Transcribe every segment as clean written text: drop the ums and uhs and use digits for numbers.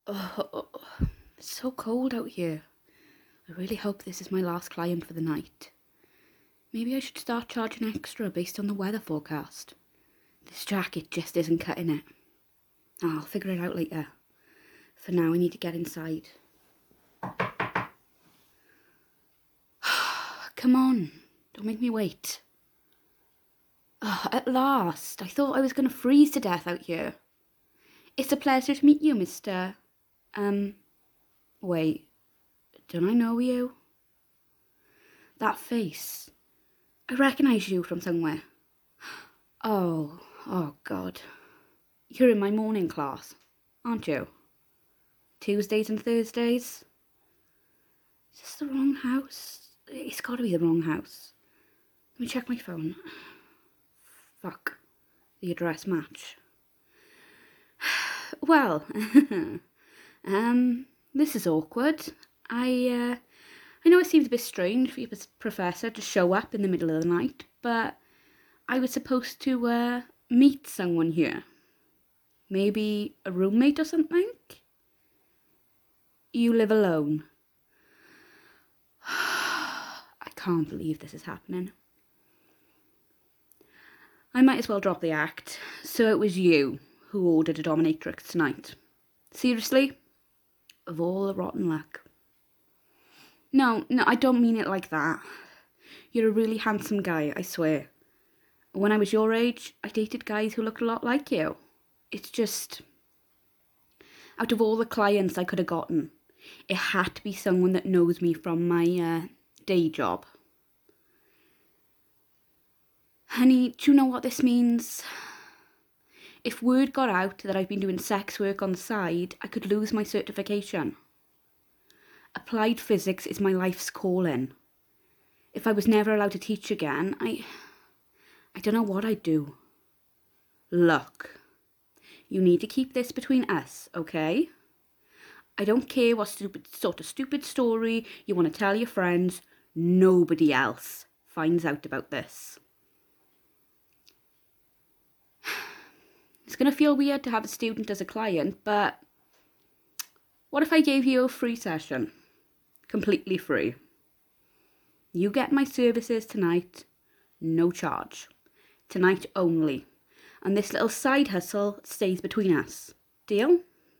Oh, it's so cold out here. I really hope this is my last client for the night. Maybe I should start charging extra based on the weather forecast. This jacket just isn't cutting it. I'll figure it out later. For now, I need to get inside. Come on, don't make me wait. Oh, at last. I thought I was going to freeze to death out here. It's a pleasure to meet you, Mr. Wait, don't I know you? That face. I recognise you from somewhere. Oh God. You're in my morning class, aren't you? Tuesdays and Thursdays? Is this the wrong house? It's got to be the wrong house. Let me check my phone. Fuck. The address match. Well, this is awkward. I know it seems a bit strange for your professor to show up in the middle of the night, but I was supposed to meet someone here. Maybe a roommate or something? You live alone. I can't believe this is happening. I might as well drop the act. So it was you who ordered a dominatrix tonight. Seriously? Of all the rotten luck. No, I don't mean it like that. You're a really handsome guy, I swear. When I was your age, I dated guys who looked a lot like you. It's just, out of all the clients I could have gotten, it had to be someone that knows me from my day job. Honey, do you know what this means? If word got out that I've been doing sex work on the side, I could lose my certification. Applied physics is my life's calling. If I was never allowed to teach again, I don't know what I'd do. Look, you need to keep this between us, okay? I don't care what stupid story you want to tell your friends. Nobody else finds out about this. It's going to feel weird to have a student as a client, but what if I gave you a free session? Completely free. You get my services tonight, no charge. Tonight only. And this little side hustle stays between us. Deal?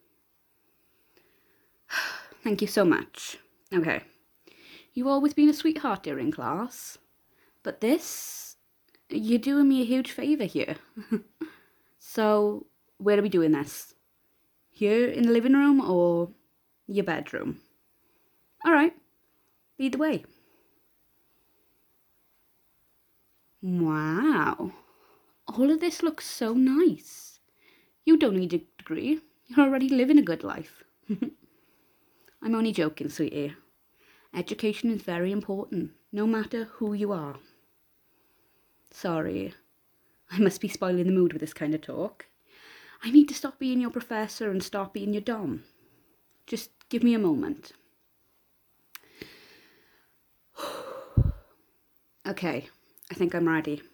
Thank you so much. Okay. You've always been a sweetheart during class. But this, you're doing me a huge favour here. So, where are we doing this? Here in the living room or your bedroom? Alright. Either way. Wow. All of this looks so nice. You don't need a degree. You're already living a good life. I'm only joking, sweetie. Education is very important, no matter who you are. Sorry, I must be spoiling the mood with this kind of talk. I need to stop being your professor and start being your dom. Just give me a moment. Okay, I think I'm ready.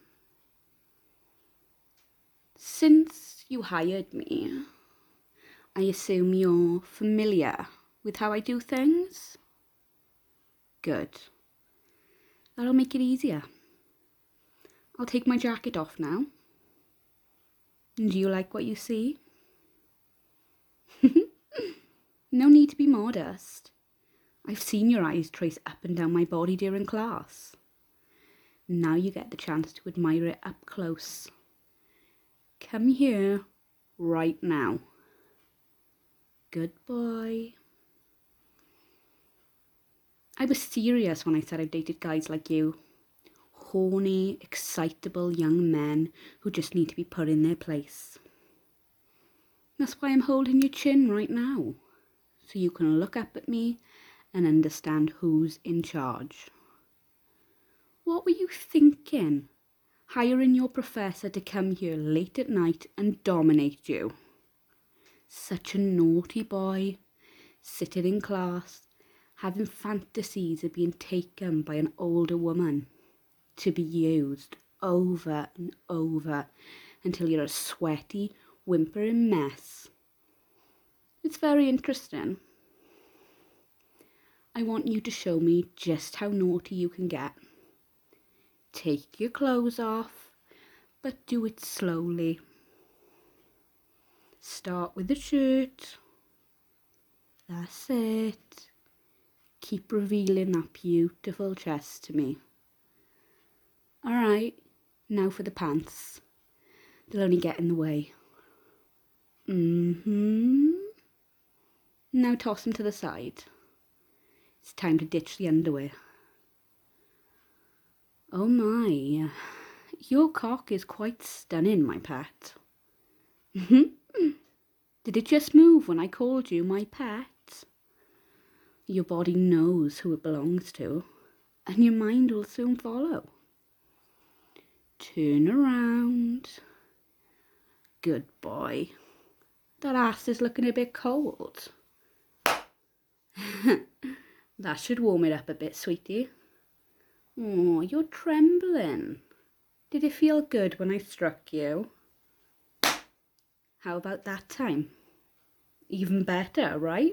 Since you hired me, I assume you're familiar with how I do things? Good. That'll make it easier. I'll take my jacket off now. And do you like what you see? No need to be modest. I've seen your eyes trace up and down my body during class. Now you get the chance to admire it up close. Come here, right now. Good boy. I was serious when I said I've dated guys like you. Horny, excitable young men who just need to be put in their place. That's why I'm holding your chin right now, so you can look up at me and understand who's in charge. What were you thinking? Hiring your professor to come here late at night and dominate you. Such a naughty boy, sitting in class, having fantasies of being taken by an older woman, to be used over and over until you're a sweaty, whimpering mess. It's very interesting. I want you to show me just how naughty you can get. Take your clothes off, but do it slowly. Start with the shirt. That's it. Keep revealing that beautiful chest to me. Alright, now for the pants. They'll only get in the way. Now toss them to the side. It's time to ditch the underwear. Oh my, your cock is quite stunning, my pet. Did it just move when I called you my pet? Your body knows who it belongs to, and your mind will soon follow. Turn around. Good boy. That ass is looking a bit cold. That should warm it up a bit, sweetie. Oh, you're trembling. Did it feel good when I struck you? How about that time? Even better, right?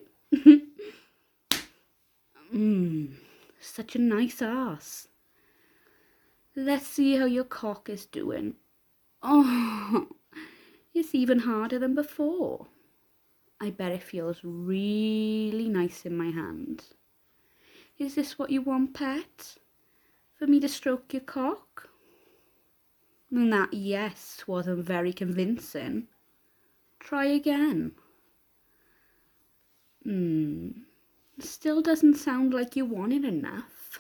Such a nice ass. Let's see how your cock is doing. Oh, it's even harder than before. I bet it feels really nice in my hand. Is this what you want, pet? For me to stroke your cock? And that yes wasn't very convincing. Try again. Still doesn't sound like you want it enough.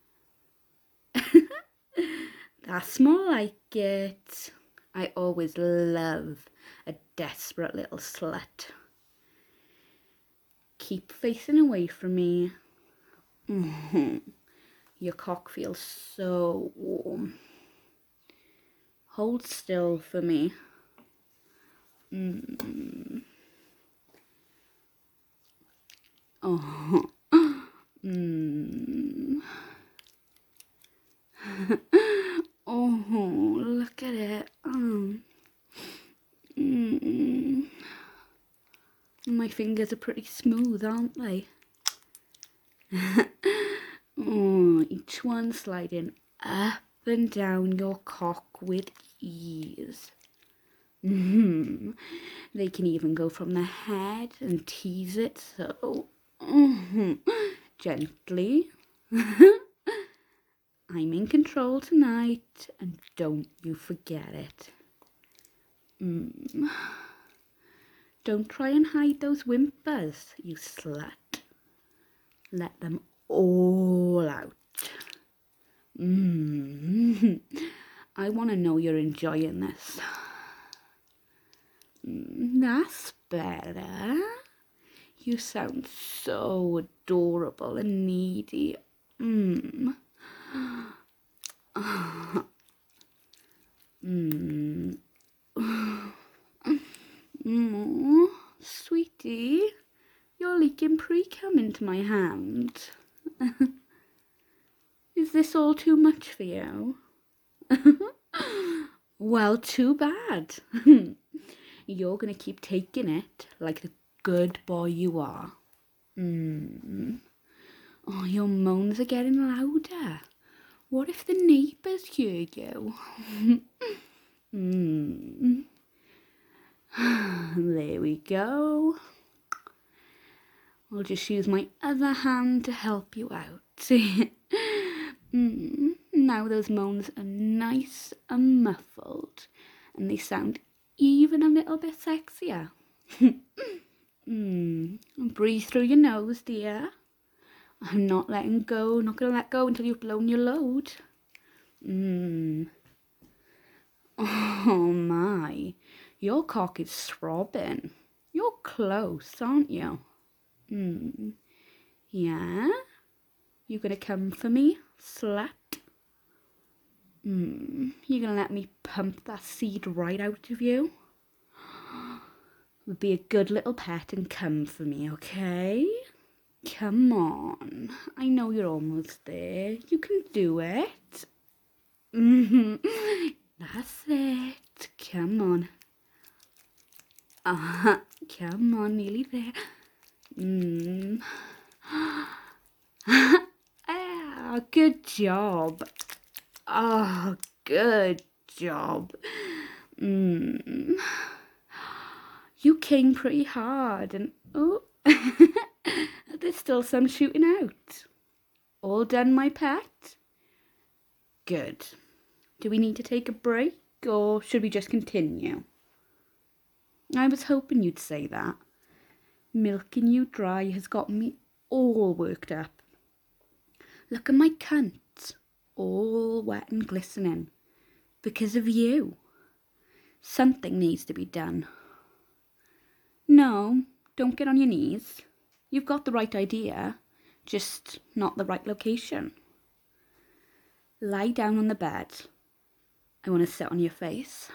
That's more like it. I always love a desperate little slut. Keep facing away from me. Your cock feels so warm. Hold still for me. Oh. Oh, look at it. My fingers are pretty smooth, aren't they? Oh, each one sliding up and down your cock with ease. They can even go from the head and tease it so gently. I'm in control tonight, and don't you forget it. Don't try and hide those whimpers, you slut. Let them all out. I want to know you're enjoying this. That's better. You sound so adorable and needy. Sweetie, you're leaking pre-cum into my hand. Is this all too much for you? Well, too bad. You're going to keep taking it like the good boy you are. Oh, your moans are getting louder. What if the neighbours hear you? There we go. I'll just use my other hand to help you out. Now those moans are nice and muffled, and they sound even a little bit sexier. Breathe through your nose, dear. I'm not letting go, not going to let go until you've blown your load. Oh my, your cock is throbbing. You're close, aren't you? Yeah? You gonna come for me, slut? You gonna let me pump that seed right out of you? Be a good little pet and come for me, okay? Come on. I know you're almost there. You can do it. That's it. Come on. Come on, nearly there. Good job. Oh, good job. You came pretty hard and there's still some shooting out. All done, my pet? Good. Do we need to take a break or should we just continue? I was hoping you'd say that. Milking you dry has got me all worked up. Look at my cunt, all wet and glistening. Because of you. Something needs to be done. No, don't get on your knees. You've got the right idea, just not the right location. Lie down on the bed. I want to sit on your face.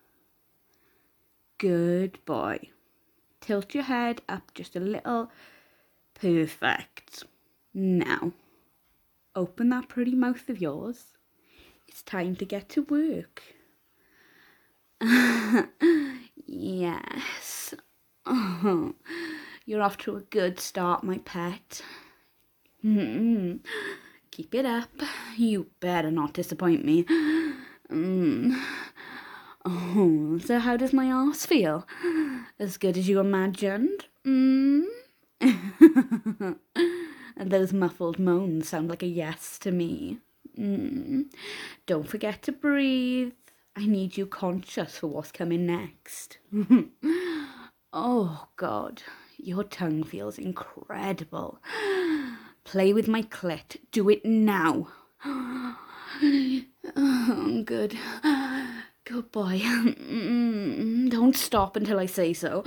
Good boy. Tilt your head up just a little. Perfect. Now, open that pretty mouth of yours. It's time to get to work. Yes. Oh, you're off to a good start, my pet. Keep it up. You better not disappoint me. Oh, so how does my arse feel? As good as you imagined? And those muffled moans sound like a yes to me. Don't forget to breathe. I need you conscious for what's coming next. Oh, God. Your tongue feels incredible. Play with my clit. Do it now. Oh, good. Good boy. Don't stop until I say so.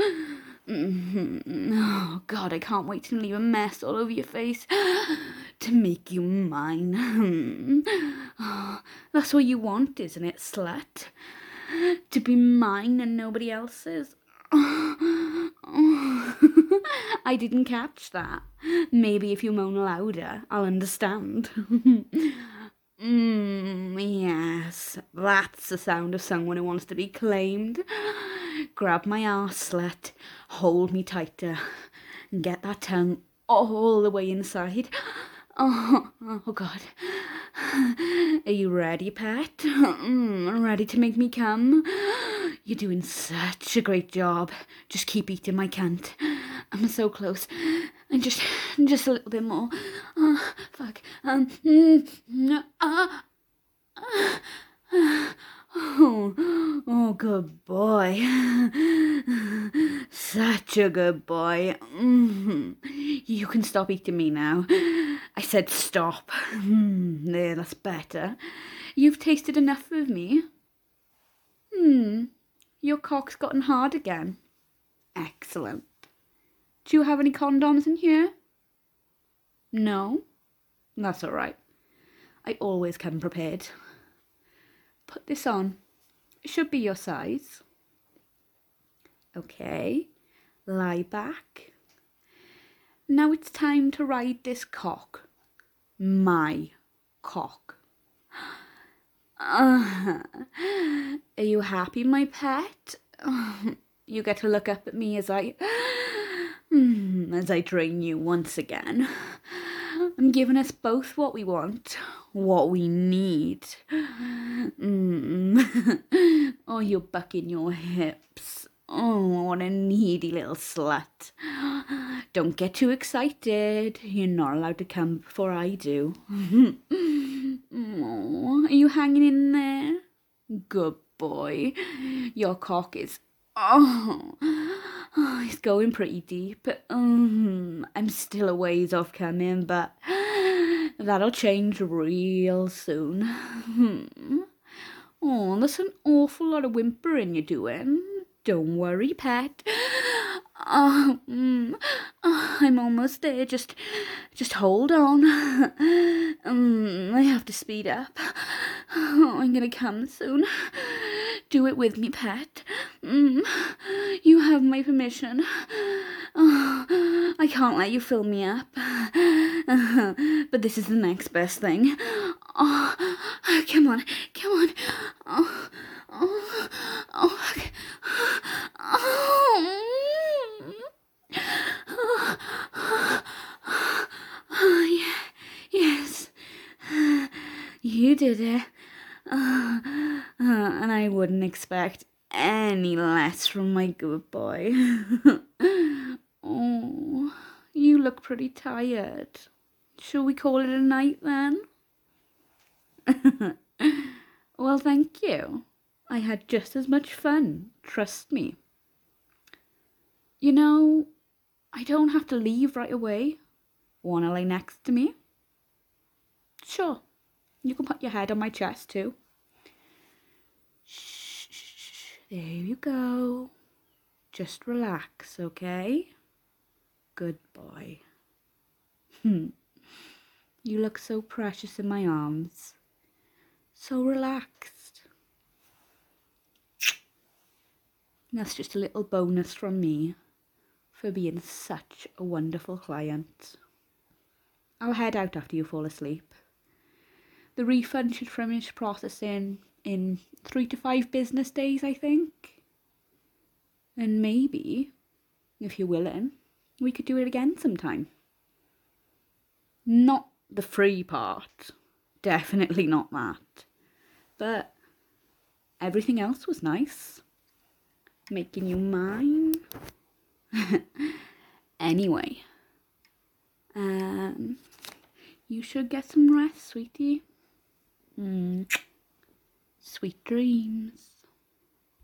Oh, God, I can't wait to leave a mess all over your face to make you mine. That's what you want, isn't it, slut? To be mine and nobody else's? I didn't catch that. Maybe if you moan louder, I'll understand. Yes, that's the sound of someone who wants to be claimed. Grab my arse, slut. Hold me tighter. And get that tongue all the way inside. Oh, God. Are you ready, pet? Ready to make me come? You're doing such a great job. Just keep eating my cunt. I'm so close. And just a little bit more. Fuck. Oh, good boy. Such a good boy. You can stop eating me now. I said stop. There, that's better. You've tasted enough of me. Your cock's gotten hard again. Excellent. Do you have any condoms in here? No? That's all right. I always come prepared. Put this on. It should be your size. Okay. Lie back. Now it's time to ride this cock. My cock. Are you happy, my pet? You get to look up at me as I train you once again. I'm giving us both what we want, what we need. Oh, you're bucking your hips. Oh, what a needy little slut. Don't get too excited. You're not allowed to come before I do. Oh, are you hanging in there? Good boy. Your cock is... Oh, it's going pretty deep. I'm still a ways off coming, but that'll change real soon. Oh, there's an awful lot of whimpering you're doing. Don't worry, pet. I'm almost there. Just hold on. I have to speed up. I'm gonna come soon. Do it with me, pet. You have my permission. I can't let you fill me up. But this is the next best thing. Come on. did it. And I wouldn't expect any less from my good boy. Oh, you look pretty tired. Shall we call it a night then? Well, thank you. I had just as much fun, trust me. You know, I don't have to leave right away. Wanna lay next to me? Sure, you can put your head on my chest too. Shh, there you go. Just relax, okay? Good boy. You look so precious in my arms. So relaxed. That's just a little bonus from me for being such a wonderful client. I'll head out after you fall asleep. The refund should finish processing in 3 to 5 business days, I think. And maybe, if you're willing, we could do it again sometime. Not the free part. Definitely not that. But everything else was nice. Making you mine. Anyway, you should get some rest, sweetie. Sweet dreams.